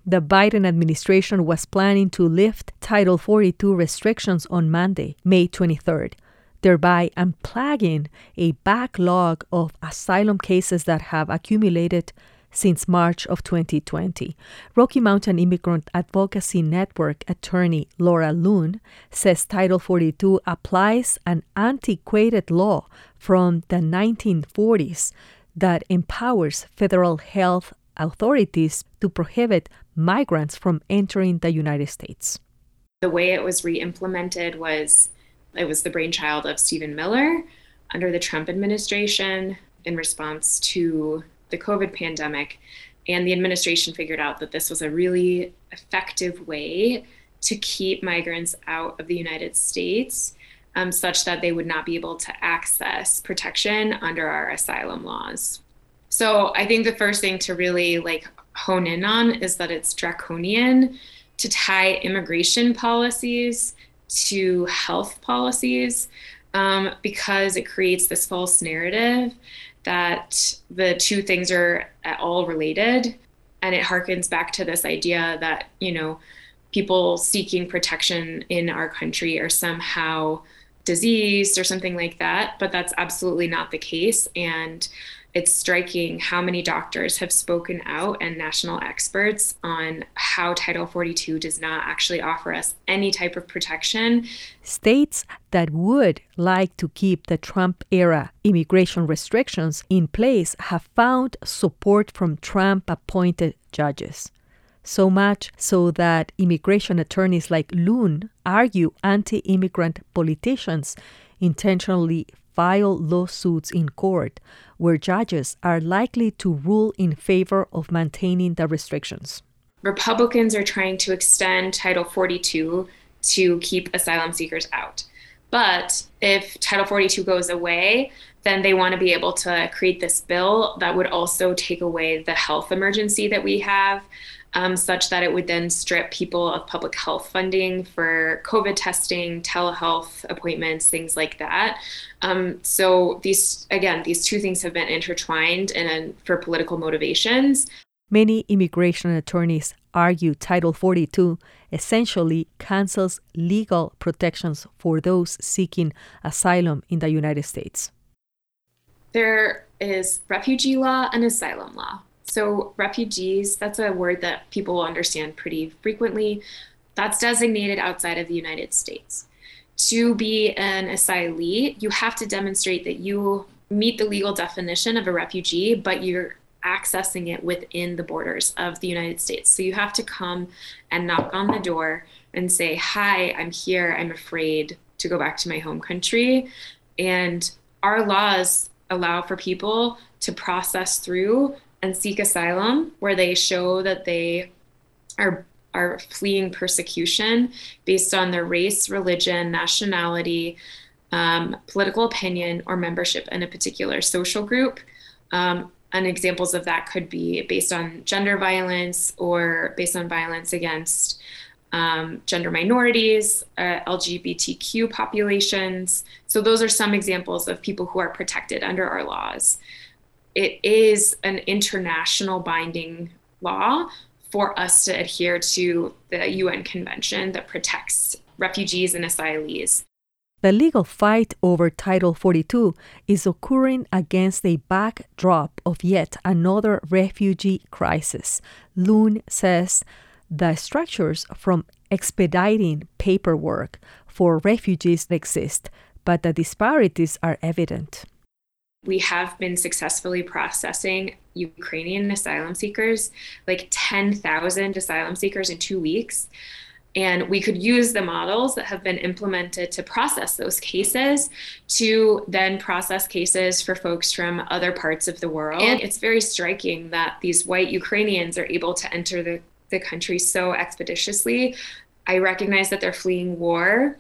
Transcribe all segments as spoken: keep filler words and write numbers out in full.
The Biden administration was planning to lift Title forty-two restrictions on Monday, May twenty-third, thereby unplugging a backlog of asylum cases that have accumulated since March of twenty twenty. Rocky Mountain Immigrant Advocacy Network attorney Laura Loon says Title forty-two applies an antiquated law from the nineteen forties that empowers federal health authorities to prohibit migrants from entering the United States. The way it was re-implemented was, it was the brainchild of Stephen Miller under the Trump administration in response to the COVID pandemic. And the administration figured out that this was a really effective way to keep migrants out of the United States, um, such that they would not be able to access protection under our asylum laws. So I think the first thing to really like hone in on is that it's draconian to tie immigration policies to health policies, um, because it creates this false narrative that the two things are at all related. And it harkens back to this idea that, you know, people seeking protection in our country are somehow diseased or something like that. But that's absolutely not the case. And it's striking how many doctors have spoken out and national experts on how Title forty-two does not actually offer us any type of protection. States that would like to keep the Trump-era immigration restrictions in place have found support from Trump-appointed judges. So much so that immigration attorneys like Loon argue anti-immigrant politicians intentionally file lawsuits in court where judges are likely to rule in favor of maintaining the restrictions. Republicans are trying to extend Title forty-two to keep asylum seekers out. But if Title forty-two goes away, then they want to be able to create this bill that would also take away the health emergency that we have, um, such that it would then strip people of public health funding for COVID testing, telehealth appointments, things like that. Um, so these, again, these two things have been intertwined and for political motivations. Many immigration attorneys argue Title forty-two essentially cancels legal protections for those seeking asylum in the United States. There is refugee law and asylum law. So refugees, that's a word that people will understand pretty frequently. That's designated outside of the United States. To be an asylee, you have to demonstrate that you meet the legal definition of a refugee, but you're accessing it within the borders of the United States. So you have to come and knock on the door and say, hi, I'm here. I'm afraid to go back to my home country. And our laws allow for people to process through and seek asylum where they show that they are are fleeing persecution based on their race, religion, nationality, um, political opinion, or membership in a particular social group. Um, and examples of that could be based on gender violence or based on violence against um, gender minorities, uh, L G B T Q populations. So those are some examples of people who are protected under our laws. It is an international binding law for us to adhere to the U N convention that protects refugees and asylees. The legal fight over Title forty-two is occurring against a backdrop of yet another refugee crisis. Loon says the structures from expediting paperwork for refugees exist, but the disparities are evident. We have been successfully processing Ukrainian asylum seekers, like ten thousand asylum seekers in two weeks. And we could use the models that have been implemented to process those cases to then process cases for folks from other parts of the world. And it's very striking that these white Ukrainians are able to enter the, the country so expeditiously. I recognize that they're fleeing war.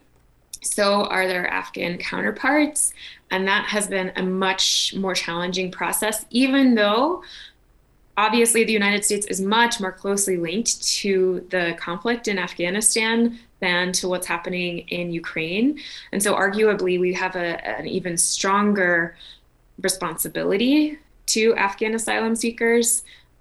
So are their Afghan counterparts. And that has been a much more challenging process, even though obviously the United States is much more closely linked to the conflict in Afghanistan than to what's happening in Ukraine. And so arguably we have a, an even stronger responsibility to Afghan asylum seekers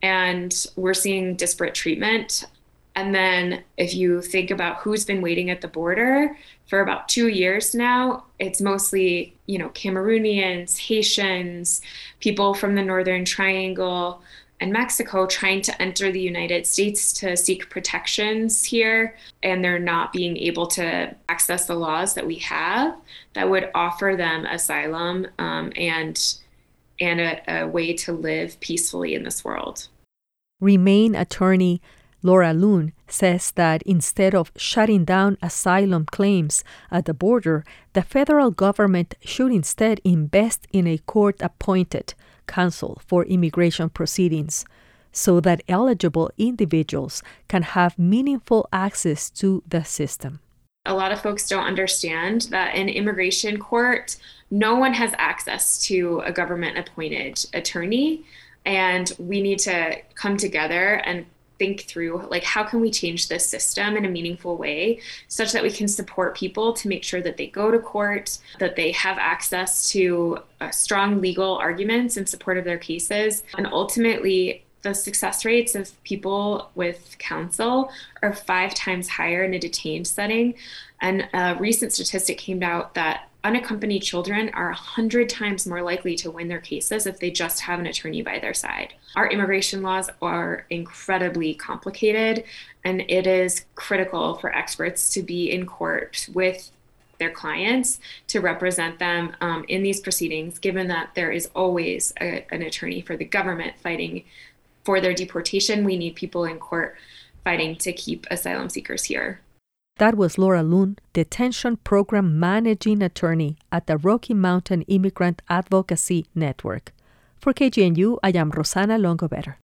and we're seeing disparate treatment. And then if you think about who's been waiting at the border for about two years now, it's mostly, you know, Cameroonians, Haitians, people from the Northern Triangle and Mexico trying to enter the United States to seek protections here. And they're not being able to access the laws that we have that would offer them asylum um, and, and a, a way to live peacefully in this world. Remain attorney Laura Loon says that instead of shutting down asylum claims at the border, the federal government should instead invest in a court-appointed counsel for immigration proceedings so that eligible individuals can have meaningful access to the system. A lot of folks don't understand that in immigration court, no one has access to a government-appointed attorney, and we need to come together and think through, like, how can we change this system in a meaningful way such that we can support people to make sure that they go to court, that they have access to uh, strong legal arguments in support of their cases. And ultimately, the success rates of people with counsel are five times higher in a detained setting. And a recent statistic came out that unaccompanied children are one hundred times more likely to win their cases if they just have an attorney by their side. Our immigration laws are incredibly complicated, and it is critical for experts to be in court with their clients to represent them um, in these proceedings, given that there is always a, an attorney for the government fighting for their deportation. We need people in court fighting to keep asylum seekers here. That was Laura Loon, Detention Program Managing Attorney at the Rocky Mountain Immigrant Advocacy Network. For K G N U, I am Rosanna Longover.